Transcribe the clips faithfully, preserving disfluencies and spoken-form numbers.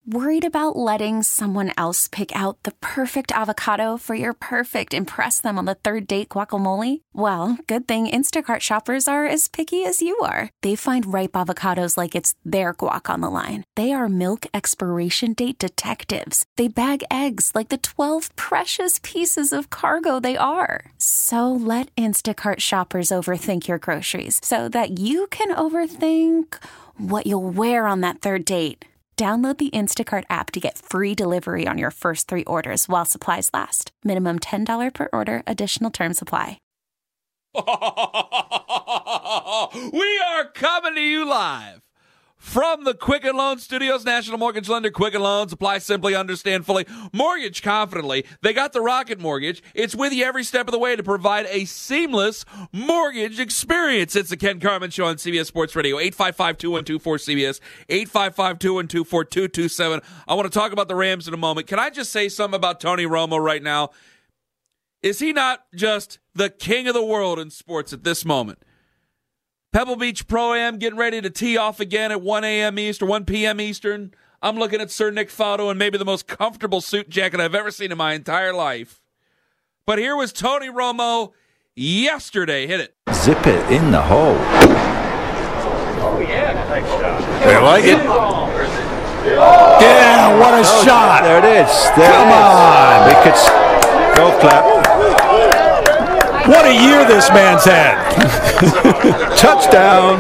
Worried about letting someone else pick out the perfect avocado for your perfect impress them on the third date guacamole? Well, good thing Instacart shoppers are as picky as you are. They find ripe avocados like it's their guac on the line. They are milk expiration date detectives. They bag eggs like the twelve precious pieces of cargo they are. So let Instacart shoppers overthink your groceries so that you can overthink what you'll wear on that third date. Download the Instacart app to get free delivery on your first three orders while supplies last. Minimum ten dollars per order. Additional terms apply. We are coming to you live from the Quicken Loans Studios. National Mortgage Lender. Quicken Loans. Apply simply, understand fully, mortgage confidently. They got the Rocket Mortgage. It's with you every step of the way to provide a seamless mortgage experience. It's the Ken Carman Show on C B S Sports Radio. eight five five, two one two, four C B S. eight five five, two one two, four two two seven. I want to talk about the Rams in a moment. Can I just say something about Tony Romo right now? Is he not just the king of the world in sports at this moment? Pebble Beach Pro-Am getting ready to tee off again at one a.m. Eastern, one p.m. Eastern. I'm looking at Sir Nick Faudo in maybe the most comfortable suit jacket I've ever seen in my entire life. But here was Tony Romo yesterday. Hit it. Zip it in the hole. Oh, yeah. Nice shot. I like it. Yeah, what a Oh, shot. There it is. There Come it is. on. We could s- golf clap. What a year this man's had. Touchdown.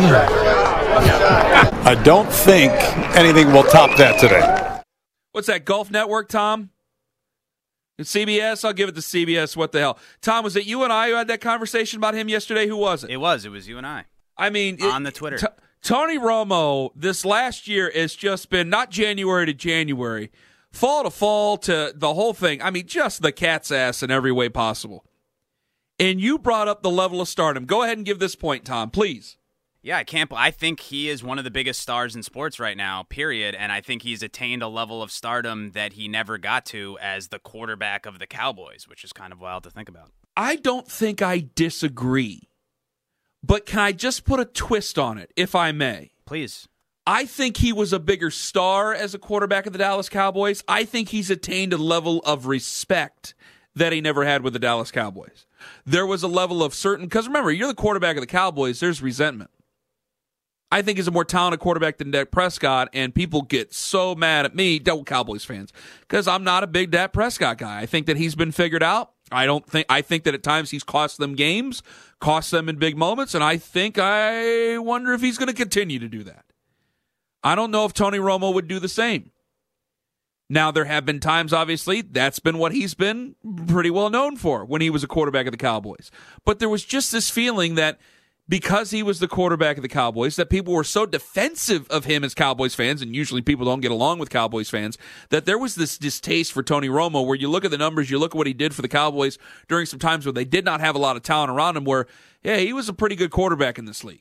I don't think anything will top that today. What's that, Golf Network, Tom? It's C B S? I'll give it to C B S. What the hell? Tom, was it you and I who had that conversation about him yesterday? Who was it? It was. It was you and I. I mean, on it, the Twitter. T- Tony Romo, this last year has just been not January to January, fall to fall to the whole thing. I mean, just the cat's ass in every way possible. And you brought up the level of stardom. Go ahead and give this point, Tom, please. Yeah, I can't. I think he is one of the biggest stars in sports right now, period. And I think he's attained a level of stardom that he never got to as the quarterback of the Cowboys, which is kind of wild to think about. I don't think I disagree. But can I just put a twist on it, if I may? Please. I think he was a bigger star as a quarterback of the Dallas Cowboys. I think he's attained a level of respect that he never had with the Dallas Cowboys. There was a level of certain, because remember, you're the quarterback of the Cowboys, there's resentment. I think he's a more talented quarterback than Dak Prescott, and people get so mad at me, Cowboys fans, because I'm not a big Dak Prescott guy. I think that he's been figured out. I don't think. I think that at times he's cost them games, cost them in big moments, and I think I wonder if he's going to continue to do that. I don't know if Tony Romo would do the same. Now, there have been times, obviously, that's been what he's been pretty well known for when he was a quarterback of the Cowboys. But there was just this feeling that because he was the quarterback of the Cowboys, that people were so defensive of him as Cowboys fans, and usually people don't get along with Cowboys fans, that there was this distaste for Tony Romo where you look at the numbers, you look at what he did for the Cowboys during some times where they did not have a lot of talent around him, where, yeah, he was a pretty good quarterback in this league.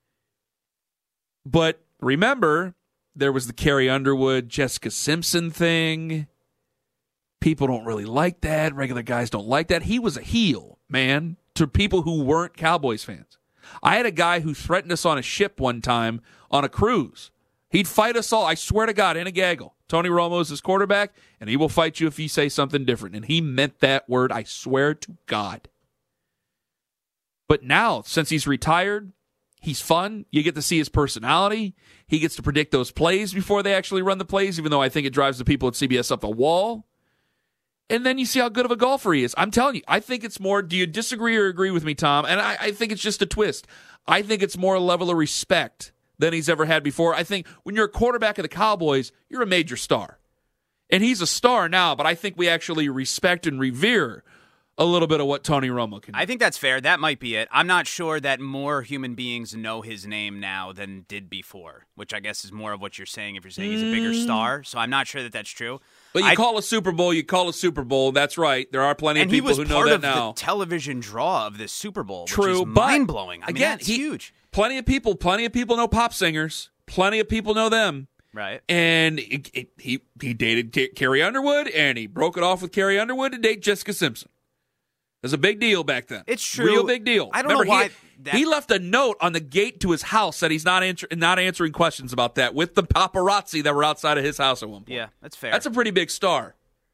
But remember, there was the Carrie Underwood, Jessica Simpson thing. People don't really like that. Regular guys don't like that. He was a heel, man, to people who weren't Cowboys fans. I had a guy who threatened us on a ship one time on a cruise. He'd fight us all, I swear to God, in a gaggle. Tony Romo is his quarterback, and he will fight you if you say something different. And he meant that word, I swear to God. But now, since he's retired, he's fun. You get to see his personality. He gets to predict those plays before they actually run the plays, even though I think it drives the people at C B S up the wall. And then you see how good of a golfer he is. I'm telling you, I think it's more, do you disagree or agree with me, Tom? And I, I think it's just a twist. I think it's more a level of respect than he's ever had before. I think when you're a quarterback of the Cowboys, you're a major star. And he's a star now, but I think we actually respect and revere a little bit of what Tony Romo can do. I think that's fair. That might be it. I'm not sure that more human beings know his name now than did before, which I guess is more of what you're saying if you're saying he's a bigger star. So I'm not sure that that's true. But you I, call a Super Bowl, you call a Super Bowl. That's right. There are plenty of people who know that now. And he was part of the television draw of this Super Bowl, True, which is but mind-blowing. I mean, again, that's he, huge. Plenty of people, plenty of people know pop singers. Plenty of people know them. Right. And it, it, he he dated T- Carrie Underwood, and he broke it off with Carrie Underwood to date Jessica Simpson. It was a big deal back then. It's true. Real big deal. I don't Remember, know why. that, he left a note on the gate to his house that he's not answer, not answering questions about that with the paparazzi that were outside of his house at one point. Yeah, that's fair. That's a pretty big star.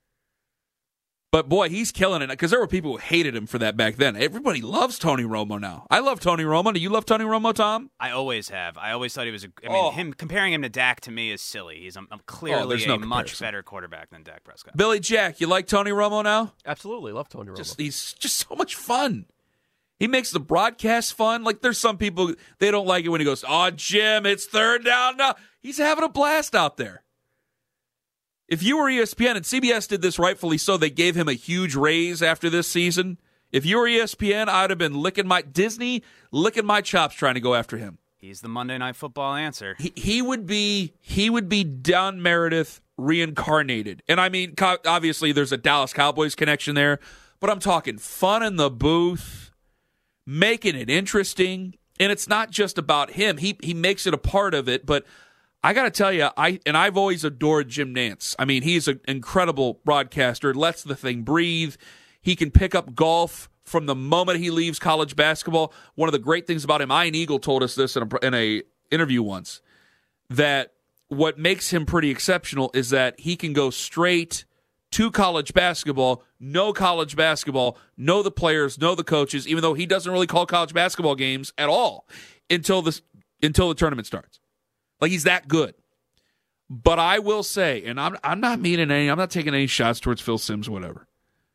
But, boy, he's killing it because there were people who hated him for that back then. Everybody loves Tony Romo now. I love Tony Romo. Do you love Tony Romo, Tom? I always have. I always thought he was a I mean, Oh. him comparing him to Dak to me is silly. He's um, clearly Oh, there's a no much comparison. better quarterback than Dak Prescott. Billy Jack, you like Tony Romo now? Absolutely. Love Tony Romo. Just He's just so much fun. He makes the broadcast fun. Like, there's some people, they don't like it when he goes, oh, Jim, it's third down now. He's having a blast out there. If you were E S P N, and C B S did this rightfully so, they gave him a huge raise after this season. If you were E S P N, I'd have been licking my, Disney, licking my chops trying to go after him. He's the Monday Night Football answer. He, he would be, he would be Don Meredith reincarnated. And I mean, co- obviously there's a Dallas Cowboys connection there, but I'm talking fun in the booth, making it interesting. And it's not just about him. He he makes it a part of it, but I got to tell you, I and I've always adored Jim Nantz. I mean, he's an incredible broadcaster, lets the thing breathe. He can pick up golf from the moment he leaves college basketball. One of the great things about him, Ian Eagle told us this in a, in a interview once, that what makes him pretty exceptional is that he can go straight to college basketball, know college basketball, know the players, know the coaches, even though he doesn't really call college basketball games at all until this until the tournament starts. Like, he's that good. But I will say, and I'm I'm not meaning any, I'm not taking any shots towards Phil Simms or whatever.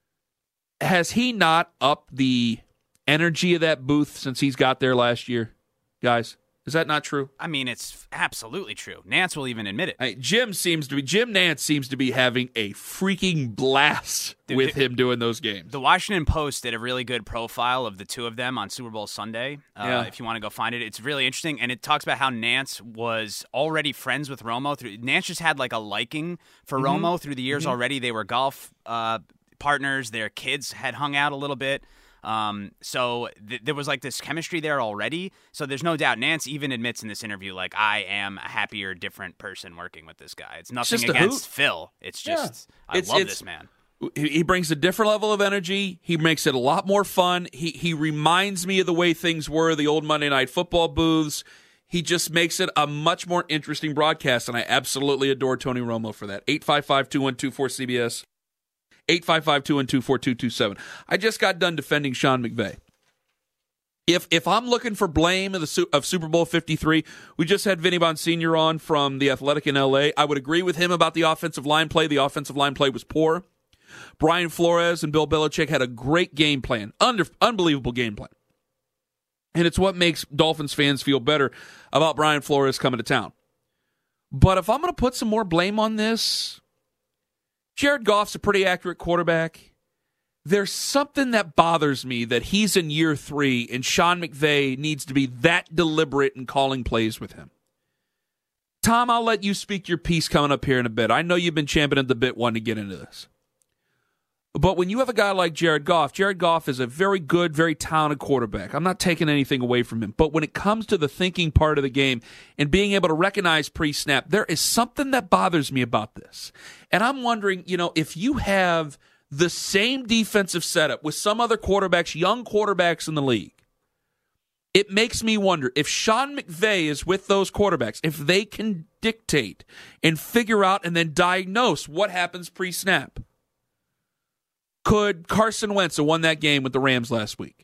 Has he not upped the energy of that booth since he's got there last year, guys? Is that not true? I mean, it's absolutely true. Nance will even admit it. I, Jim seems to be Jim Nantz seems to be having a freaking blast Dude, with the, him doing those games. The Washington Post did a really good profile of the two of them on Super Bowl Sunday. Uh, Yeah. If you want to go find it, it's really interesting, and it talks about how Nance was already friends with Romo. Through Nance just had like a liking for Mm-hmm. Romo through the years mm-hmm. already. They were golf uh, partners. Their kids had hung out a little bit. Um, so th- there was like this chemistry there already. So there's no doubt. Nance even admits in this interview, like, I am a happier, different person working with this guy. It's nothing just a against hoot. Phil. It's just, Yeah. I It's- love it's- this man. He he brings a different level of energy. He makes it a lot more fun. He he reminds me of the way things were, the old Monday Night Football booths. He just makes it a much more interesting broadcast, and I absolutely adore Tony Romo for that. eight five five, two one two, four C B S, eight five five, two one two, four two two seven. I just got done defending Sean McVay. If if I'm looking for blame of, the, of Super Bowl fifty-three, we just had Vinny Bonsignor on from The Athletic in L A. I would agree with him about the offensive line play. The offensive line play was poor. Brian Flores and Bill Belichick had a great game plan, under, unbelievable game plan. And it's what makes Dolphins fans feel better about Brian Flores coming to town. But if I'm going to put some more blame on this, Jared Goff's a pretty accurate quarterback. There's something that bothers me that he's in year three and Sean McVay needs to be that deliberate in calling plays with him. Tom, I'll let you speak your piece coming up here in a bit. I know you've been championing at the bit wanting to get into this. But when you have a guy like Jared Goff, Jared Goff is a very good, very talented quarterback. I'm not taking anything away from him. But when it comes to the thinking part of the game and being able to recognize pre-snap, there is something that bothers me about this. And I'm wondering, you know, if you have the same defensive setup with some other quarterbacks, young quarterbacks in the league, it makes me wonder if Sean McVay is with those quarterbacks, if they can dictate and figure out and then diagnose what happens pre-snap. Could Carson Wentz have won that game with the Rams last week?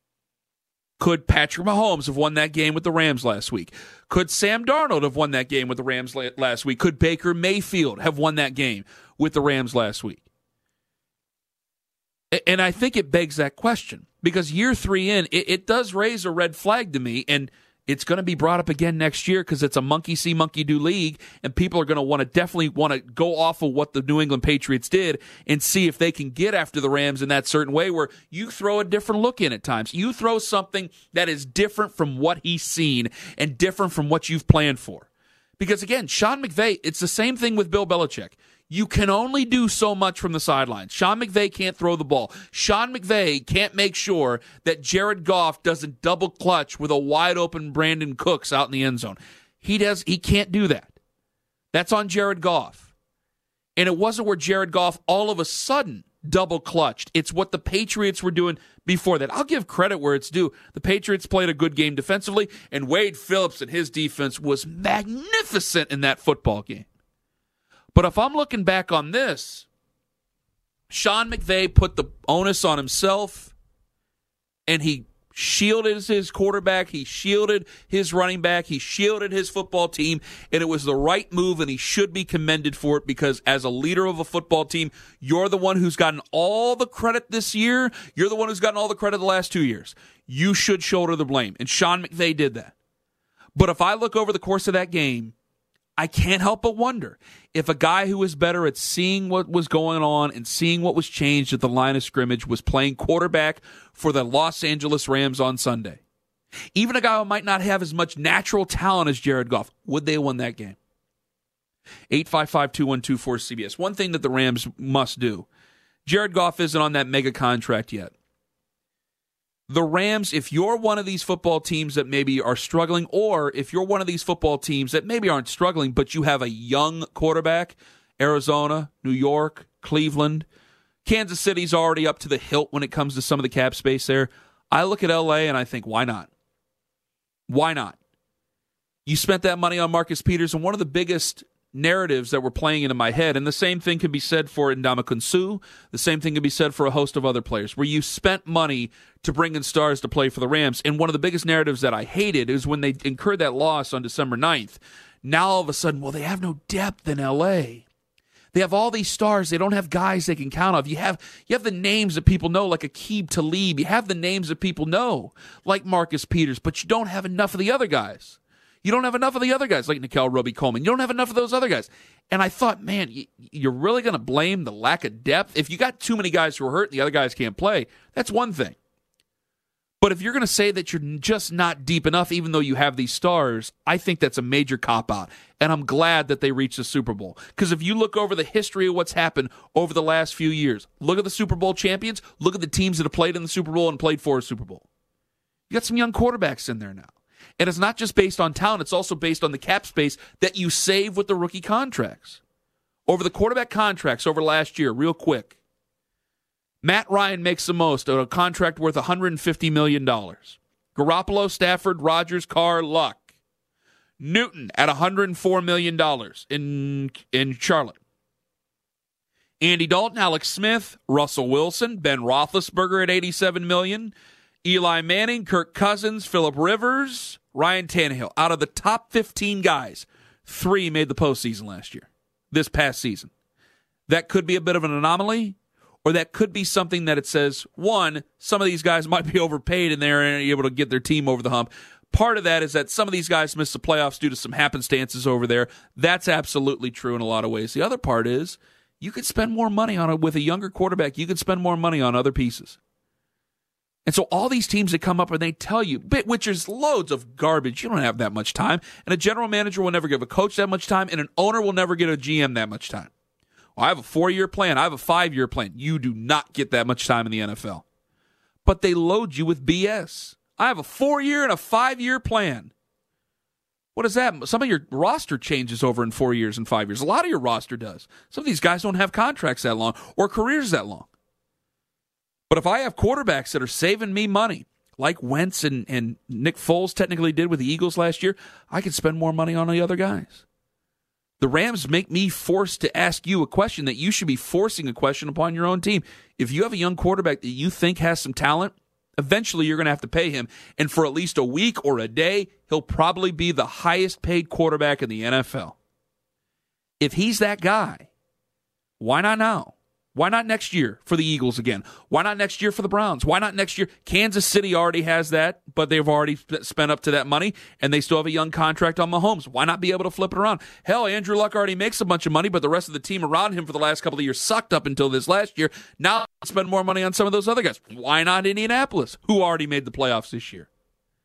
Could Patrick Mahomes have won that game with the Rams last week? Could Sam Darnold have won that game with the Rams last week? Could Baker Mayfield have won that game with the Rams last week? And I think it begs that question because year three in, it, it does raise a red flag to me, and it's going to be brought up again next year because it's a monkey see, monkey do league, and people are going to want to definitely want to go off of what the New England Patriots did and see if they can get after the Rams in that certain way where you throw a different look in at times. You throw something that is different from what he's seen and different from what you've planned for. Because, again, Sean McVay, it's the same thing with Bill Belichick. You can only do so much from the sidelines. Sean McVay can't throw the ball. Sean McVay can't make sure that Jared Goff doesn't double clutch with a wide open Brandon Cooks out in the end zone. He does. He can't do that. That's on Jared Goff. And it wasn't where Jared Goff all of a sudden double clutched. It's what the Patriots were doing before that. I'll give credit where it's due. The Patriots played a good game defensively, and Wade Phillips and his defense was magnificent in that football game. But if I'm looking back on this, Sean McVay put the onus on himself, and he shielded his quarterback, he shielded his running back, he shielded his football team, and it was the right move, and he should be commended for it because as a leader of a football team, you're the one who's gotten all the credit this year. You're the one who's gotten all the credit the last two years. You should shoulder the blame, and Sean McVay did that. But if I look over the course of that game, I can't help but wonder if a guy who was better at seeing what was going on and seeing what was changed at the line of scrimmage was playing quarterback for the Los Angeles Rams on Sunday. Even a guy who might not have as much natural talent as Jared Goff, would they have won that game? eight five five, two one two, four C B S. One thing that the Rams must do, Jared Goff isn't on that mega contract yet. The Rams, if you're one of these football teams that maybe are struggling, or if you're one of these football teams that maybe aren't struggling, but you have a young quarterback, Arizona, New York, Cleveland, Kansas City's already up to the hilt when it comes to some of the cap space there. I look at L A and I think, why not? Why not? You spent that money on Marcus Peters, and one of the biggest narratives that were playing into my head, and the same thing can be said for Ndamukong Suh, the same thing can be said for a host of other players, where you spent money to bring in stars to play for the Rams, and one of the biggest narratives that I hated is when they incurred that loss on December ninth. Now all of a sudden, well, they have no depth in L A. They have all these stars. They don't have guys they can count on. You have you have the names that people know, like Aqib Talib. You have the names that people know, like Marcus Peters, but you don't have enough of the other guys. You don't have enough of the other guys like Nickel Roby-Coleman. You don't have enough of those other guys. And I thought, man, you're really going to blame the lack of depth? If you got too many guys who are hurt and the other guys can't play, that's one thing. But if you're going to say that you're just not deep enough, even though you have these stars, I think that's a major cop-out. And I'm glad that they reached the Super Bowl. Because if you look over the history of what's happened over the last few years, look at the Super Bowl champions, look at the teams that have played in the Super Bowl and played for a Super Bowl. You got some young quarterbacks in there now. And it's not just based on talent, it's also based on the cap space that you save with the rookie contracts. Over the quarterback contracts over last year, real quick, Matt Ryan makes the most of a contract worth one hundred fifty million dollars. Garoppolo, Stafford, Rodgers, Carr, Luck. Newton at one hundred four million dollars in, in Charlotte. Andy Dalton, Alex Smith, Russell Wilson, Ben Roethlisberger at eighty-seven million dollars. Eli Manning, Kirk Cousins, Phillip Rivers, Ryan Tannehill. Out of the top fifteen guys, three made the postseason last year, this past season. That could be a bit of an anomaly, or that could be something that it says, one, some of these guys might be overpaid and they're able to get their team over the hump. Part of that is that some of these guys missed the playoffs due to some happenstances over there. That's absolutely true in a lot of ways. The other part is you could spend more money on it with a younger quarterback. You could spend more money on other pieces. And so all these teams that come up and they tell you, which is loads of garbage, you don't have that much time, and a general manager will never give a coach that much time, and an owner will never get a G M that much time. Well, I have a four-year plan. I have a five-year plan. You do not get that much time in the N F L. But they load you with B S. I have a four-year and a five-year plan. What is that? Some of your roster changes over in four years and five years. A lot of your roster does. Some of these guys don't have contracts that long or careers that long. But if I have quarterbacks that are saving me money, like Wentz and, and Nick Foles technically did with the Eagles last year, I can spend more money on the other guys. The Rams make me forced to ask you a question that you should be forcing a question upon your own team. If you have a young quarterback that you think has some talent, eventually you're going to have to pay him. And for at least a week or a day, he'll probably be the highest paid quarterback in the N F L. If he's that guy, why not now? Why not next year for the Eagles again? Why not next year for the Browns? Why not next year? Kansas City already has that, but they've already spent up to that money, and they still have a young contract on Mahomes. Why not be able to flip it around? Hell, Andrew Luck already makes a bunch of money, but the rest of the team around him for the last couple of years sucked up until this last year. Now spend more money on some of those other guys. Why not Indianapolis, who already made the playoffs this year?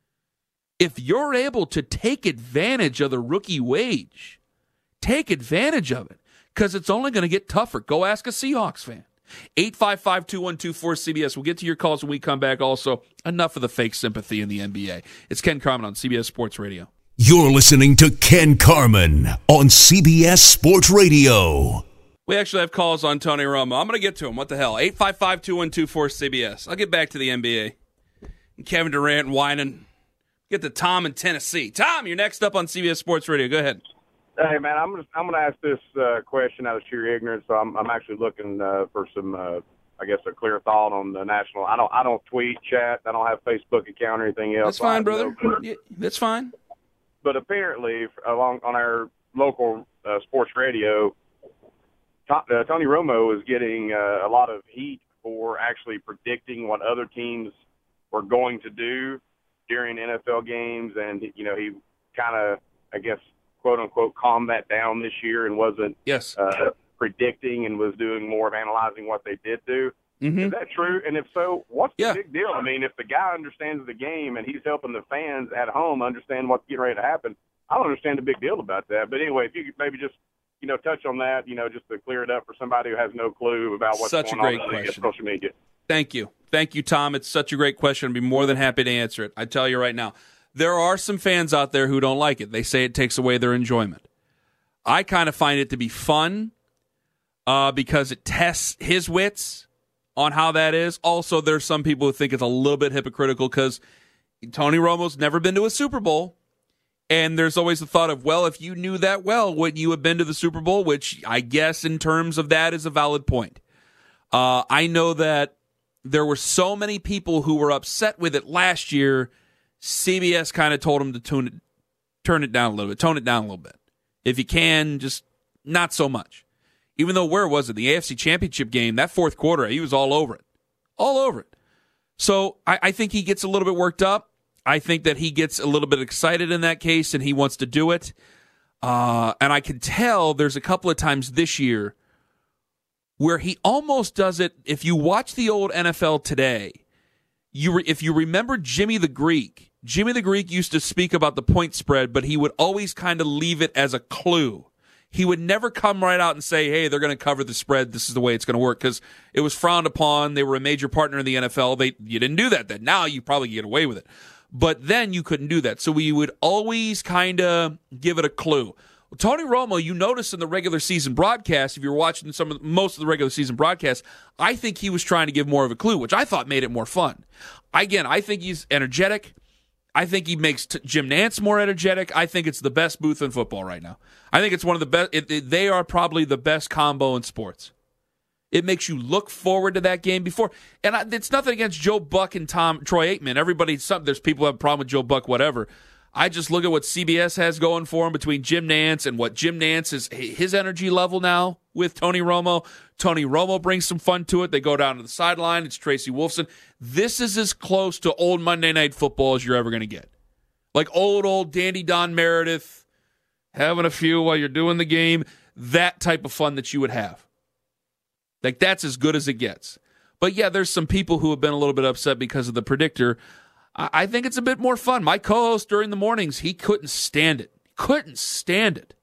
If you're able to take advantage of the rookie wage, take advantage of it. Because it's only going to get tougher. Go ask a Seahawks fan. eight five five, two one two, four C B S. We'll get to your calls when we come back. Also, enough of the fake sympathy in the N B A. It's Ken Carman on C B S Sports Radio. You're listening to Ken Carman on C B S Sports Radio. We actually have calls on Tony Romo. I'm going to get to him. What the hell? eight five five, two one two, four C B S. I'll get back to the N B A. And Kevin Durant whining. Get to Tom in Tennessee. Tom, you're next up on C B S Sports Radio. Go ahead. Hey, man, I'm just, I'm going to ask this uh, question out of sheer ignorance. So I'm, I'm actually looking uh, for some, uh, I guess, a clear thought on the national. I don't I don't tweet, chat. I don't have a Facebook account or anything else. That's fine, brother. Yeah, that's fine. But apparently, along on our local uh, sports radio, Uh, Tony Romo is getting uh, a lot of heat for actually predicting what other teams were going to do during N F L games. And, you know, he kind of, I guess, quote unquote, calmed that down this year and wasn't yes. uh, predicting and was doing more of analyzing what they did do. Mm-hmm. Is that true? And if so, what's yeah. the big deal? I mean, if the guy understands the game and he's helping the fans at home understand what's getting ready to happen, I don't understand the big deal about that. But anyway, if you could maybe just you know, touch on that, you know, just to clear it up for somebody who has no clue about what's such going a great on question. social media. Thank you. Thank you, Tom. It's such a great question. I'd be more than happy to answer it. I tell you right now, there are some fans out there who don't like it. They say it takes away their enjoyment. I kind of find it to be fun uh, because it tests his wits on how that is. Also, there's some people who think it's a little bit hypocritical because Tony Romo's never been to a Super Bowl. And there's always the thought of, well, if you knew that well, wouldn't you have been to the Super Bowl? Which I guess in terms of that is a valid point. Uh, I know that there were so many people who were upset with it last year. C B S kind of told them to tune it, turn it down a little bit, tone it down a little bit. If you can, just not so much. Even though, where was it? The A F C Championship game, that fourth quarter, he was all over it. All over it. So I, I think he gets a little bit worked up. I think that he gets a little bit excited in that case, and he wants to do it. Uh, and I can tell there's a couple of times this year where he almost does it. If you watch the old N F L today, you re- if you remember Jimmy the Greek, Jimmy the Greek used to speak about the point spread, but he would always kind of leave it as a clue. He would never come right out and say, hey, they're going to cover the spread. This is the way it's going to work, because it was frowned upon. They were a major partner in the N F L. They You didn't do that then. Now you probably get away with it. But then you couldn't do that. So we would always kind of give it a clue. Well, Tony Romo, you notice in the regular season broadcast, if you're watching some of the, most of the regular season broadcasts, I think he was trying to give more of a clue, which I thought made it more fun. Again, I think he's energetic. I think he makes t- Jim Nantz more energetic. I think it's the best booth in football right now. I think it's one of the best. It, it, they are probably the best combo in sports. It makes you look forward to that game before. And I, it's nothing against Joe Buck and Tom Troy Aikman. Everybody, some, there's people who have a problem with Joe Buck, whatever. I just look at what C B S has going for him between Jim Nantz and what Jim Nantz is, his energy level now with Tony Romo. Tony Romo brings some fun to it. They go down to the sideline. It's Tracy Wolfson. This is as close to old Monday Night Football as you're ever going to get. Like old, old Dandy Don Meredith, having a few while you're doing the game. That type of fun that you would have. Like, that's as good as it gets. But, yeah, there's some people who have been a little bit upset because of the predictor. I, I think it's a bit more fun. My co-host during the mornings, he couldn't stand it. Couldn't stand it.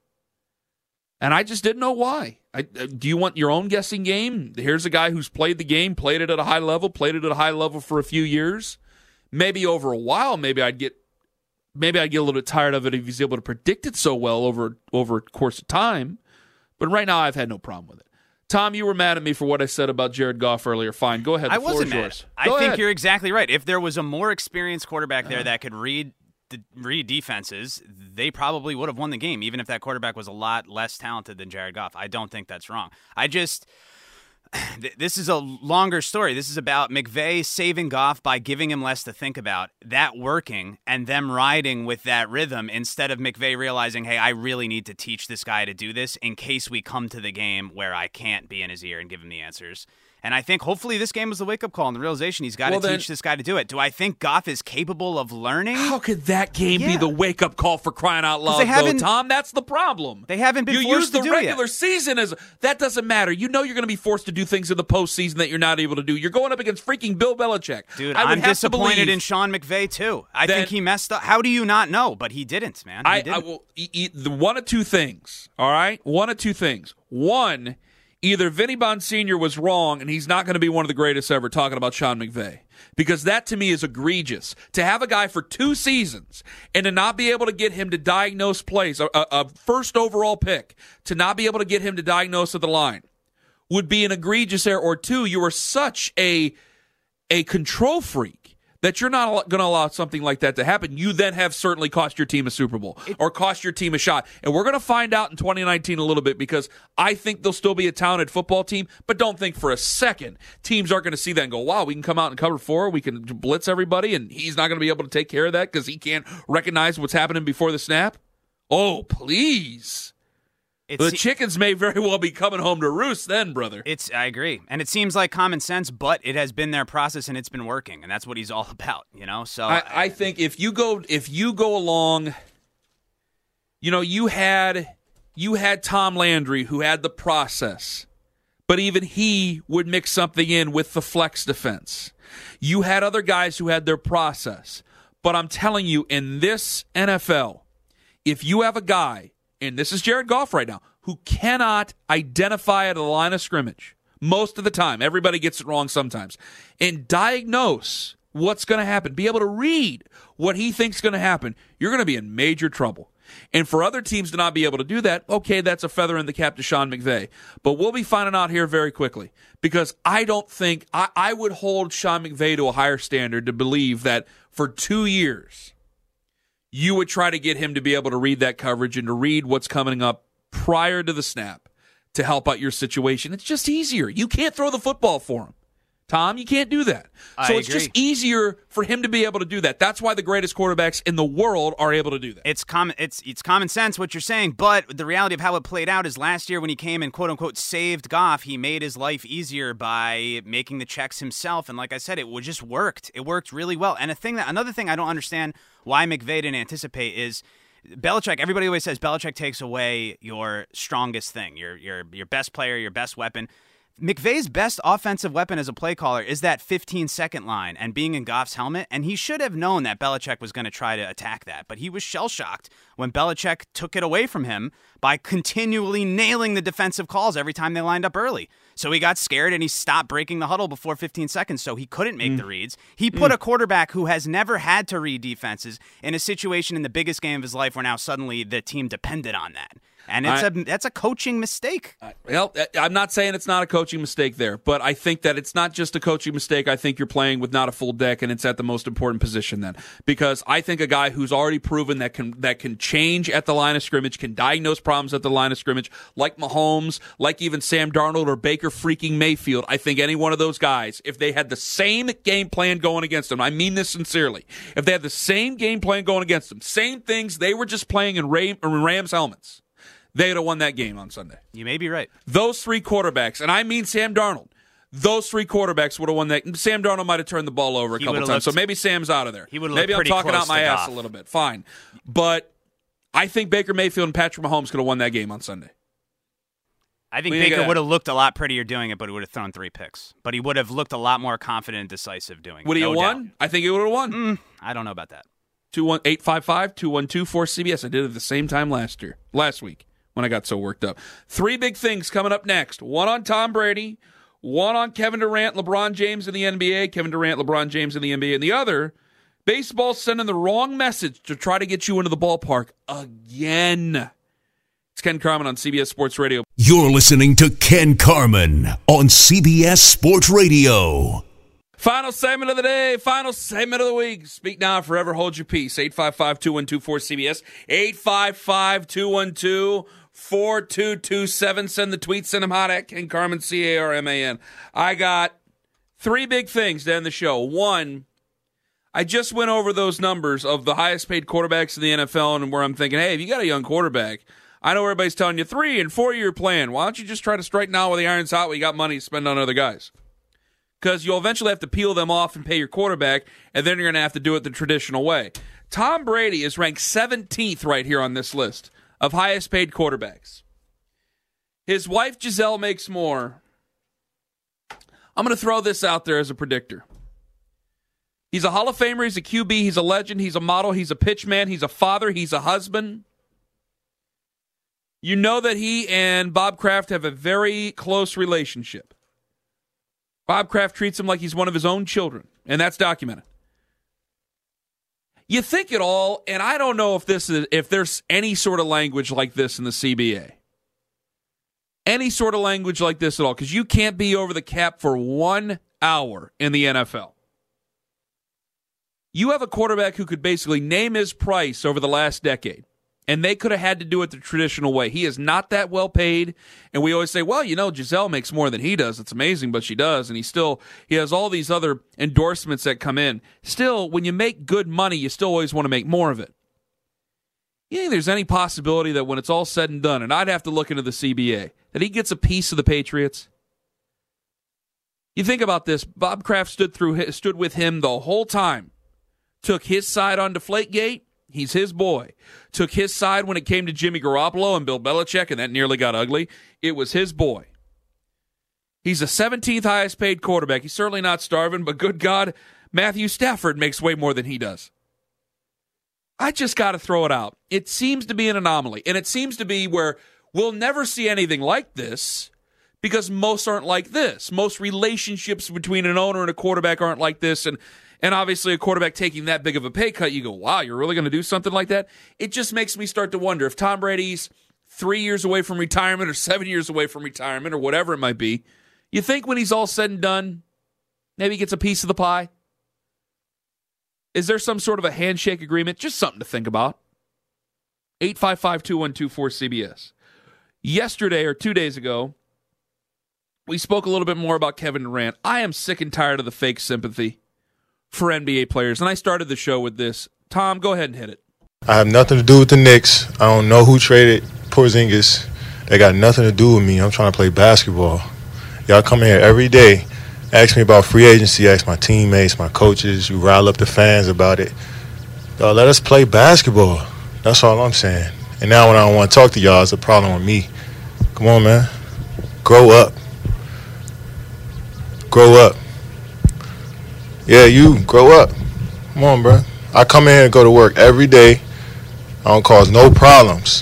And I just didn't know why. I, do you want your own guessing game? Here's a guy who's played the game, played it at a high level, played it at a high level for a few years. Maybe over a while, maybe I'd get maybe I'd get a little bit tired of it if he's able to predict it so well over, over a course of time. But right now, I've had no problem with it. Tom, you were mad at me for what I said about Jared Goff earlier. Fine, go ahead. The I wasn't floor mad. is yours. I Go think ahead. you're exactly right. If there was a more experienced quarterback there that could read the, read defenses, they probably would have won the game, even if that quarterback was a lot less talented than Jared Goff. I don't think that's wrong. I just this is a longer story. This is about McVay saving Goff by giving him less to think about, that working, and them riding with that rhythm instead of McVay realizing, hey, I really need to teach this guy to do this in case we come to the game where I can't be in his ear and give him the answers. And I think hopefully this game was the wake-up call and the realization he's got Well, to then- teach this guy to do it. Do I think Goff is capable of learning? How could that game be Yeah. the wake-up call for crying out loud, they though, haven't- Tom? That's the problem. They haven't been You forced use to the do it regular yet. season as that doesn't matter. You know you're going to be forced to do things in the postseason that you're not able to do. You're going up against freaking Bill Belichick. Dude, I would I'm have to disappointed believe in Sean McVay, too. I that- think he messed up. How do you not know? But he didn't, man. He I, didn't. I will eat, eat the one of two things. All right, one of two things. One, either Vinny Bonsignor was wrong and he's not going to be one of the greatest ever, talking about Sean McVay, because that to me is egregious. To have a guy for two seasons and to not be able to get him to diagnose plays, a, a, a first overall pick, to not be able to get him to diagnose at the line. would be an egregious error, or two, you are such a a control freak that you're not going to allow something like that to happen. You then have certainly cost your team a Super Bowl or cost your team a shot. And we're going to find out in twenty nineteen a little bit, because I think they'll still be a talented football team, but don't think for a second teams aren't going to see that and go, wow, we can come out and cover four, we can blitz everybody, and he's not going to be able to take care of that because he can't recognize what's happening before the snap. Oh, please. It's, the chickens may very well be coming home to roost then, brother. It's I agree. And it seems like common sense, but it has been their process and it's been working, and that's what he's all about, you know? So I, I think if you go if you go along, you know, you had you had Tom Landry who had the process, but even he would mix something in with the flex defense. You had other guys who had their process. But I'm telling you, in this N F L, if you have a guy, and this is Jared Goff right now, who cannot identify at the line of scrimmage most of the time, everybody gets it wrong sometimes, and diagnose what's going to happen, be able to read what he thinks is going to happen, you're going to be in major trouble. And for other teams to not be able to do that, okay, that's a feather in the cap to Sean McVay. But we'll be finding out here very quickly, because I don't think, I, I would hold Sean McVay to a higher standard to believe that for two years, you would try to get him to be able to read that coverage and to read what's coming up prior to the snap to help out your situation. It's just easier. You can't throw the football for him. Tom, you can't do that. I so it's agree. just easier for him to be able to do that. That's why the greatest quarterbacks in the world are able to do that. It's common it's it's common sense what you're saying, but the reality of how it played out is last year when he came and quote unquote saved Goff, he made his life easier by making the checks himself, and like I said, it would just worked. It worked really well. And a thing that another thing I don't understand why McVay didn't anticipate is Belichick, everybody always says Belichick takes away your strongest thing, your your your best player, your best weapon. McVay's best offensive weapon as a play caller is that fifteen-second line and being in Goff's helmet, and he should have known that Belichick was going to try to attack that, but he was shell-shocked when Belichick took it away from him by continually nailing the defensive calls every time they lined up early. So he got scared, and he stopped breaking the huddle before fifteen seconds, so he couldn't make mm. the reads. He put mm. a quarterback who has never had to read defenses in a situation in the biggest game of his life where now suddenly the team depended on that. And it's I, a that's a coaching mistake. Well, I'm not saying it's not a coaching mistake there, but I think that it's not just a coaching mistake. I think you're playing with not a full deck, and it's at the most important position then. Because I think a guy who's already proven that can that can change at the line of scrimmage, can diagnose problems at the line of scrimmage, like Mahomes, like even Sam Darnold or Baker freaking Mayfield, I think any one of those guys, if they had the same game plan going against them, I mean this sincerely, if they had the same game plan going against them, same things, they were just playing in Ram, Rams helmets, they would have won that game on Sunday. You may be right. Those three quarterbacks, and I mean Sam Darnold, those three quarterbacks would have won that. Sam Darnold might have turned the ball over a he couple times, looked, so maybe Sam's out of there. He would have maybe I'm talking out my ass Goff. a little bit. Fine. But I think Baker Mayfield and Patrick Mahomes could have won that game on Sunday. I think Baker would have looked a lot prettier doing it, but he would have thrown three picks. But he would have looked a lot more confident and decisive doing it. Would he no have won? Doubt. I think he would have won. Mm, I don't know about that. two one eight five five two one two four C B S. I did it at the same time last year, last week when I got so worked up. Three big things coming up next. One on Tom Brady, one on Kevin Durant, LeBron James in the N B A, Kevin Durant, LeBron James in the N B A, and the other, baseball sending the wrong message to try to get you into the ballpark again. It's Ken Carman on C B S Sports Radio. You're listening to Ken Carman on C B S Sports Radio. Final segment of the day, final segment of the week. Speak now, forever hold your peace. eight five five two one two four C B S, eight five five two one two four two two seven. Send the tweets, send them hot at Ken Carman, C A R M A N. I got three big things to end the show. One, I just went over those numbers of the highest paid quarterbacks in the N F L, and where I'm thinking, hey, if you got a young quarterback, I know everybody's telling you three and four year plan. Why don't you just try to straighten out with the iron's hot when you got money to spend on other guys? Because you'll eventually have to peel them off and pay your quarterback, and then you're going to have to do it the traditional way. Tom Brady is ranked seventeenth right here on this list of highest paid quarterbacks. His wife Giselle makes more. I'm going to throw this out there as a predictor. He's a Hall of Famer, he's a Q B, he's a legend, he's a model, he's a pitchman, he's a father, he's a husband. You know that he and Bob Kraft have a very close relationship. Bob Kraft treats him like he's one of his own children, and that's documented. You think it all, and I don't know if this is if there's any sort of language like this in the C B A. any sort of language like this at all, because you can't be over the cap for one hour in the N F L. You have a quarterback who could basically name his price over the last decade, and they could have had to do it the traditional way. He is not that well paid, and we always say, well, you know, Giselle makes more than he does. It's amazing, but she does, and he still he has all these other endorsements that come in. Still, when you make good money, you still always want to make more of it. You think there's any possibility that when it's all said and done, and I'd have to look into the C B A, that he gets a piece of the Patriots? You think about this. Bob Kraft stood through stood with him the whole time. Took his side on Deflategate. He's his boy. Took his side when it came to Jimmy Garoppolo and Bill Belichick, and that nearly got ugly. It was his boy. He's the seventeenth highest paid quarterback. He's certainly not starving, but good God, Matthew Stafford makes way more than he does. I just got to throw it out. It seems to be an anomaly, and it seems to be where we'll never see anything like this because most aren't like this. Most relationships between an owner and a quarterback aren't like this, and And obviously a quarterback taking that big of a pay cut, you go, wow, you're really going to do something like that? It just makes me start to wonder if Tom Brady's three years away from retirement or seven years away from retirement or whatever it might be, you think when he's all said and done, maybe he gets a piece of the pie? Is there some sort of a handshake agreement? Just something to think about. eight five five, two one two, four C B S. Yesterday or two days ago, we spoke a little bit more about Kevin Durant. I am sick and tired of the fake sympathy for N B A players, and I started the show with this. Tom, go ahead and hit it. I have nothing to do with the Knicks. I don't know who traded Porzingis. They got nothing to do with me. I'm trying to play basketball. Y'all come here every day, ask me about free agency, ask my teammates, my coaches. You rile up the fans about it. Y'all, let us play basketball. That's all I'm saying. And now when I don't want to talk to y'all, it's a problem with me. Come on, man. Grow up. Grow up. Yeah, you grow up. Come on, bro. I come in here and go to work every day. I don't cause no problems.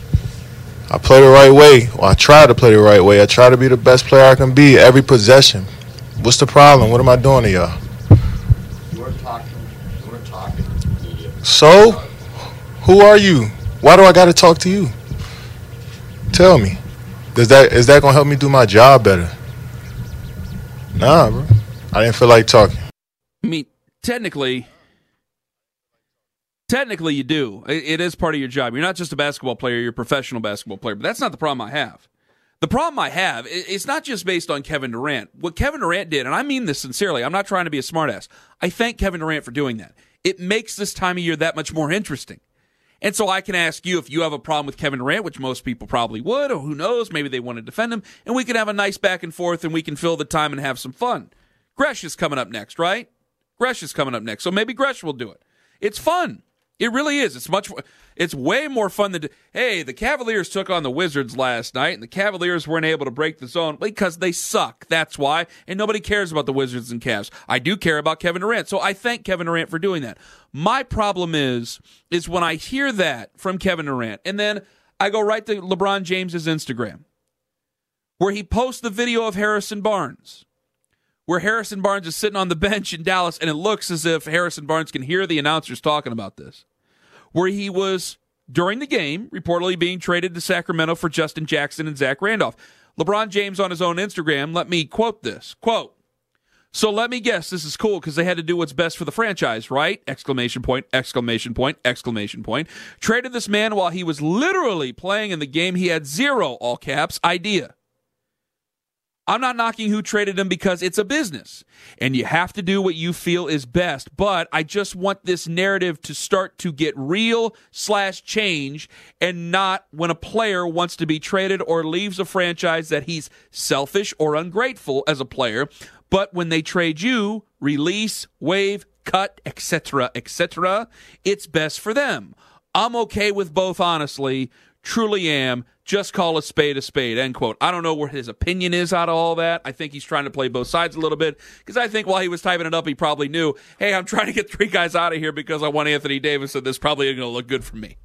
I play the right way. Well, I try to play the right way. I try to be the best player I can be every possession. What's the problem? What am I doing to y'all? You were talking. You were talking. So, who are you? Why do I got to talk to you? Tell me. Does that is that gonna help me do my job better? Nah, bro. I didn't feel like talking. I mean, technically, technically you do. It, it is part of your job. You're not just a basketball player, you're a professional basketball player. But that's not the problem I have. The problem I have, it, it's not just based on Kevin Durant. What Kevin Durant did, and I mean this sincerely, I'm not trying to be a smartass. I thank Kevin Durant for doing that. It makes this time of year that much more interesting. And so I can ask you if you have a problem with Kevin Durant, which most people probably would, or who knows, maybe they want to defend him, and we can have a nice back and forth and we can fill the time and have some fun. Gresh is coming up next, right? Gresh is coming up next, so maybe Gresh will do it. It's fun. It really is. It's much. It's way more fun than, hey, the Cavaliers took on the Wizards last night, and the Cavaliers weren't able to break the zone because they suck. That's why, and nobody cares about the Wizards and Cavs. I do care about Kevin Durant, so I thank Kevin Durant for doing that. My problem is, is when I hear that from Kevin Durant, and then I go right to LeBron James's Instagram, where he posts the video of Harrison Barnes, where Harrison Barnes is sitting on the bench in Dallas, and it looks as if Harrison Barnes can hear the announcers talking about this, where he was, during the game, reportedly being traded to Sacramento for Justin Jackson and Zach Randolph. LeBron James on his own Instagram, let me quote this, quote, "So let me guess, this is cool because they had to do what's best for the franchise, right? Exclamation point, exclamation point, exclamation point. Traded this man while he was literally playing in the game he had zero, all caps, idea. I'm not knocking who traded him because it's a business, and you have to do what you feel is best, but I just want this narrative to start to get real slash change, and not when a player wants to be traded or leaves a franchise that he's selfish or ungrateful as a player, but when they trade you, release, waive, cut, et cetera, et cetera, it's best for them. I'm okay with both, honestly. Truly am. Just call a spade a spade," end quote. I don't know where his opinion is out of all that. I think he's trying to play both sides a little bit, because I think while he was typing it up, he probably knew, hey, I'm trying to get three guys out of here because I want Anthony Davis, and this probably isn't going to look good for me.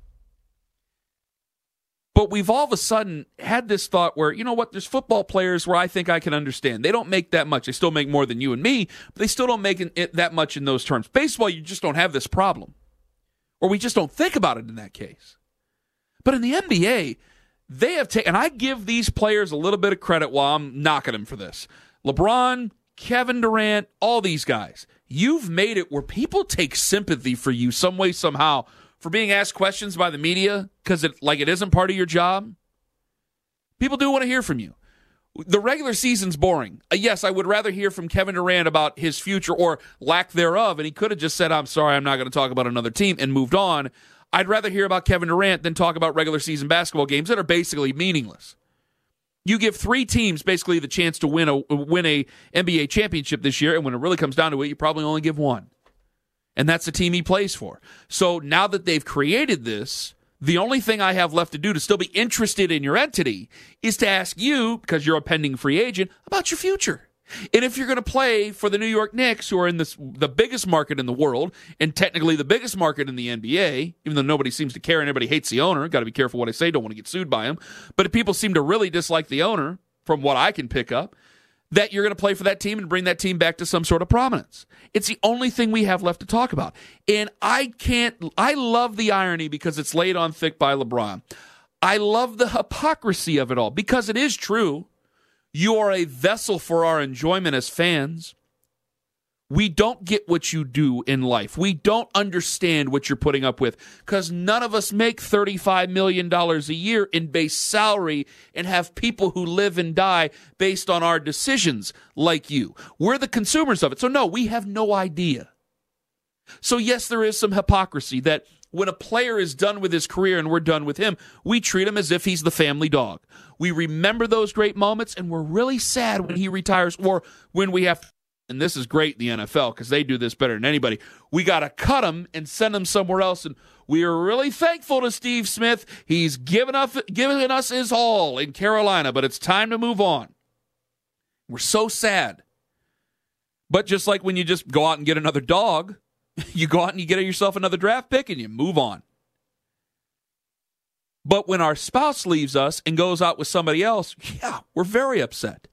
But we've all of a sudden had this thought where, you know what, there's football players where I think I can understand. They don't make that much. They still make more than you and me, but they still don't make it that much in those terms. Baseball, you just don't have this problem. Or we just don't think about it in that case. But in the N B A, They have taken, and I give these players a little bit of credit while I'm knocking them for this. LeBron, Kevin Durant, all these guys. You've made it where people take sympathy for you some way, somehow, for being asked questions by the media because it like it isn't part of your job. People do want to hear from you. The regular season's boring. Uh, yes, I would rather hear from Kevin Durant about his future or lack thereof, and he could have just said, I'm sorry, I'm not going to talk about another team, and moved on. I'd rather hear about Kevin Durant than talk about regular season basketball games that are basically meaningless. You give three teams basically the chance to win a win a N B A championship this year, and when it really comes down to it, you probably only give one. And that's the team he plays for. So now that they've created this, the only thing I have left to do to still be interested in your entity is to ask you, because you're a pending free agent, about your future. And if you're going to play for the New York Knicks, who are in this the biggest market in the world, and technically the biggest market in the N B A, even though nobody seems to care and everybody hates the owner, got to be careful what I say, don't want to get sued by him, but if people seem to really dislike the owner, from what I can pick up, that you're going to play for that team and bring that team back to some sort of prominence. It's the only thing we have left to talk about. And I can't, I love the irony because it's laid on thick by LeBron. I love the hypocrisy of it all because it is true. You are a vessel for our enjoyment as fans. We don't get what you do in life. We don't understand what you're putting up with because none of us make thirty-five million dollars a year in base salary and have people who live and die based on our decisions like you. We're the consumers of it. So no, we have no idea. So yes, there is some hypocrisy that when a player is done with his career and we're done with him, we treat him as if he's the family dog. We remember those great moments, and we're really sad when he retires or when we have, and this is great in the N F L because they do this better than anybody, we got to cut him and send him somewhere else, and we are really thankful to Steve Smith. He's given, up, given us his all in Carolina, but it's time to move on. We're so sad. But just like when you just go out and get another dog, you go out and you get yourself another draft pick and you move on. But when our spouse leaves us and goes out with somebody else, yeah, we're very upset.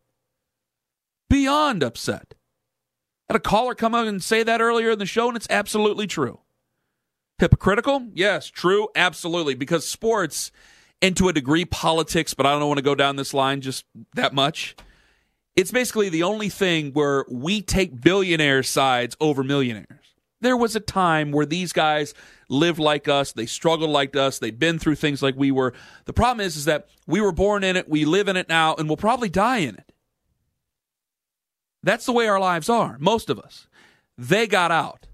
Beyond upset. I had a caller come out and say that earlier in the show, and it's absolutely true. Hypocritical? Yes, true, absolutely. Because sports, and to a degree politics, but I don't want to go down this line just that much. It's basically the only thing where we take billionaire sides over millionaires. There was a time where these guys lived like us, they struggled like us, they'd been through things like we were. The problem is, is that we were born in it, we live in it now, and we'll probably die in it. That's the way our lives are, most of us. They got out.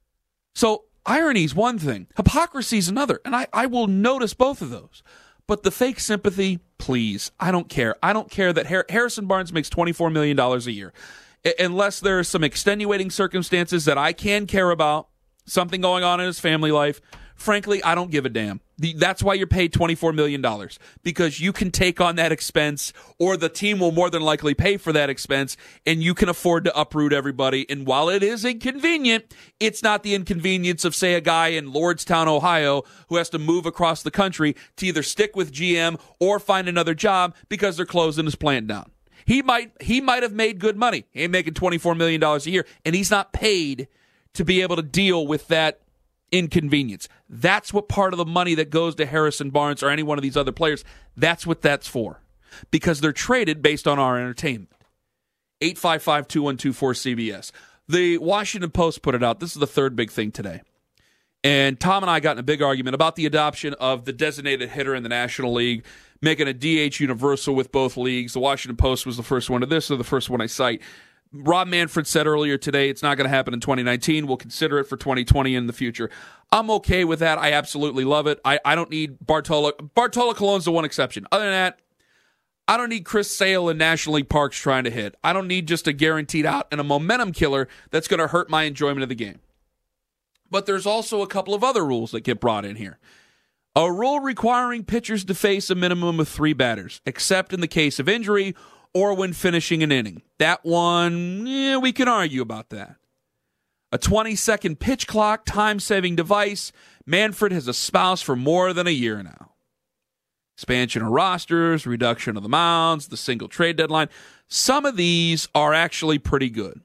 So irony is one thing, hypocrisy is another, and I, I will notice both of those. But the fake sympathy, please, I don't care. I don't care that Har- Harrison Barnes makes twenty-four million dollars a year. Unless there are some extenuating circumstances that I can care about, something going on in his family life, frankly, I don't give a damn. That's why you're paid twenty-four million dollars, because you can take on that expense, or the team will more than likely pay for that expense, and you can afford to uproot everybody. And while it is inconvenient, it's not the inconvenience of, say, a guy in Lordstown, Ohio, who has to move across the country to either stick with G M or find another job because they're closing his plant down. He might he might have made good money. He ain't making twenty-four million dollars a year, and he's not paid to be able to deal with that inconvenience. That's what part of the money that goes to Harrison Barnes or any one of these other players, that's what that's for. Because they're traded based on our entertainment. eight five five, two one two four, C B S. The Washington Post put it out. This is the third big thing today. And Tom and I got in a big argument about the adoption of the designated hitter in the National League, making a D H universal with both leagues. The Washington Post was the first one to this, or the first one I cite. Rob Manfred said earlier today it's not going to happen in twenty nineteen. We'll consider it for twenty twenty in the future. I'm okay with that. I absolutely love it. I, I don't need Bartolo. Bartolo Colon's the one exception. Other than that, I don't need Chris Sale in National League parks trying to hit. I don't need just a guaranteed out and a momentum killer that's going to hurt my enjoyment of the game. But there's also a couple of other rules that get brought in here. A rule requiring pitchers to face a minimum of three batters, except in the case of injury or when finishing an inning. That one, yeah, we can argue about that. A twenty-second pitch clock, time-saving device. Manfred has espoused for more than a year now. Expansion of rosters, reduction of the mounds, the single trade deadline. Some of these are actually pretty good.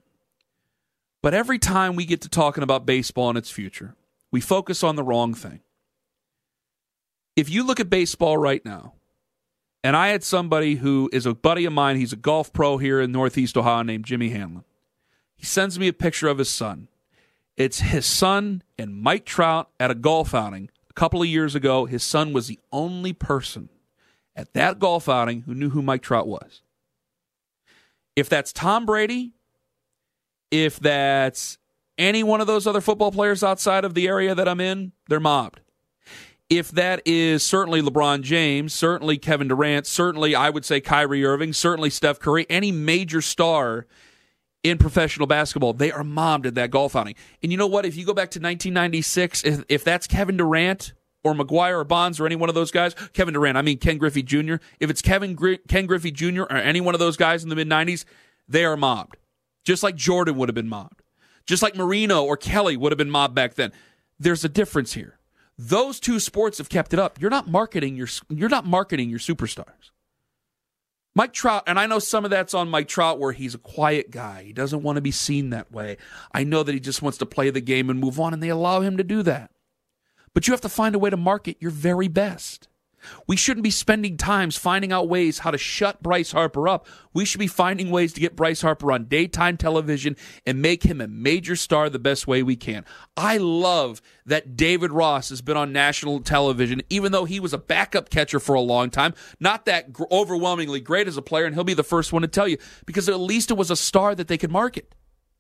But every time we get to talking about baseball and its future, we focus on the wrong thing. If you look at baseball right now, And I had somebody who is a buddy of mine. He's a golf pro here in Northeast Ohio named Jimmy Hanlon. He sends me a picture of his son. It's his son and Mike Trout at a golf outing. A couple of years ago, his son was the only person at that golf outing who knew who Mike Trout was. If that's Tom Brady, if that's any one of those other football players outside of the area that I'm in, they're mobbed. If that is certainly LeBron James, certainly Kevin Durant, certainly I would say Kyrie Irving, certainly Steph Curry, any major star in professional basketball, they are mobbed at that golf outing. And you know what? If you go back to nineteen ninety-six, if, if that's Kevin Durant or McGuire or Bonds or any one of those guys, Kevin Durant, I mean Ken Griffey Junior, if it's Kevin Gr- Ken Griffey Junior or any one of those guys in the mid-nineties, they are mobbed. Just like Jordan would have been mobbed. Just like Marino or Kelly would have been mobbed back then. There's a difference here. Those two sports have kept it up. You're not marketing your you're not marketing your superstars. Mike Trout, and I know some of that's on Mike Trout where he's a quiet guy. He doesn't want to be seen that way. I know that he just wants to play the game and move on, and they allow him to do that. But you have to find a way to market your very best. We shouldn't be spending times finding out ways how to shut Bryce Harper up. We should be finding ways to get Bryce Harper on daytime television and make him a major star the best way we can. I love that David Ross has been on national television, even though he was a backup catcher for a long time. Not that gr- overwhelmingly great as a player, and he'll be the first one to tell you, because at least it was a star that they could market.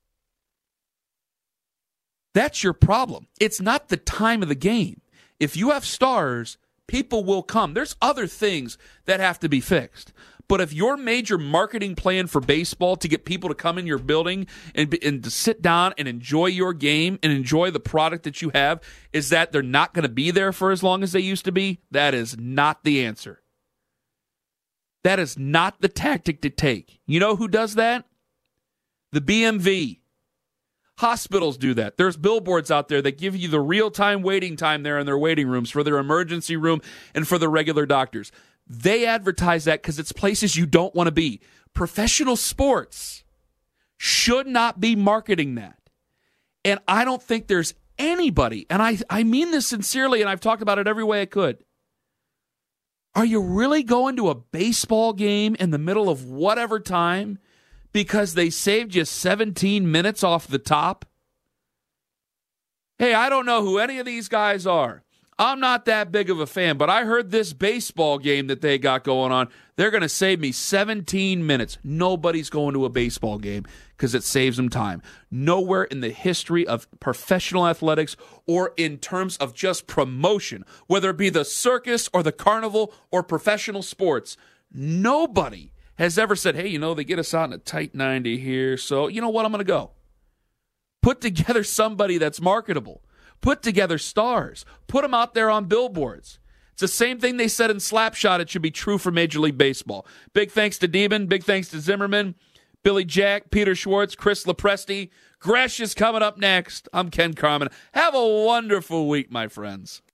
That's your problem. It's not the time of the game. If you have stars, people will come. There's other things that have to be fixed. But if your major marketing plan for baseball to get people to come in your building and, and to sit down and enjoy your game and enjoy the product that you have is that they're not going to be there for as long as they used to be, that is not the answer. That is not the tactic to take. You know who does that? The B M V. Hospitals do that. There's billboards out there that give you the real-time waiting time there in their waiting rooms for their emergency room and for the regular doctors. They advertise that because it's places you don't want to be. Professional sports should not be marketing that. And I don't think there's anybody, and I, I mean this sincerely, and I've talked about it every way I could. Are you really going to a baseball game in the middle of whatever time because they saved you seventeen minutes off the top? Hey, I don't know who any of these guys are. I'm not that big of a fan, but I heard this baseball game that they got going on, they're going to save me seventeen minutes. Nobody's going to a baseball game because it saves them time. Nowhere in the history of professional athletics or in terms of just promotion, whether it be the circus or the carnival or professional sports, nobody has ever said, hey, you know, they get us out in a tight ninety here, so you know what, I'm going to go. Put together somebody that's marketable. Put together stars. Put them out there on billboards. It's the same thing they said in Slapshot. It should be true for Major League Baseball. Big thanks to Demon. Big thanks to Zimmerman, Billy Jack, Peter Schwartz, Chris Lopresti. Gresh is coming up next. I'm Ken Carman. Have a wonderful week, my friends.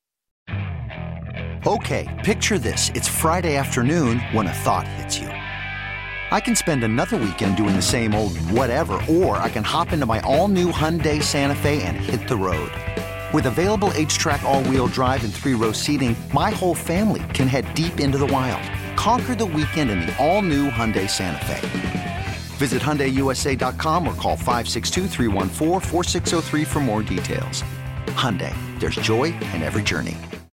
Okay, picture this. It's Friday afternoon when a thought hits you. I can spend another weekend doing the same old whatever, or I can hop into my all-new Hyundai Santa Fe and hit the road. With available H-Track all-wheel drive and three-row seating, my whole family can head deep into the wild. Conquer the weekend in the all-new Hyundai Santa Fe. Visit Hyundai U S A dot com or call five six two, three one four, four six zero three for more details. Hyundai, there's joy in every journey.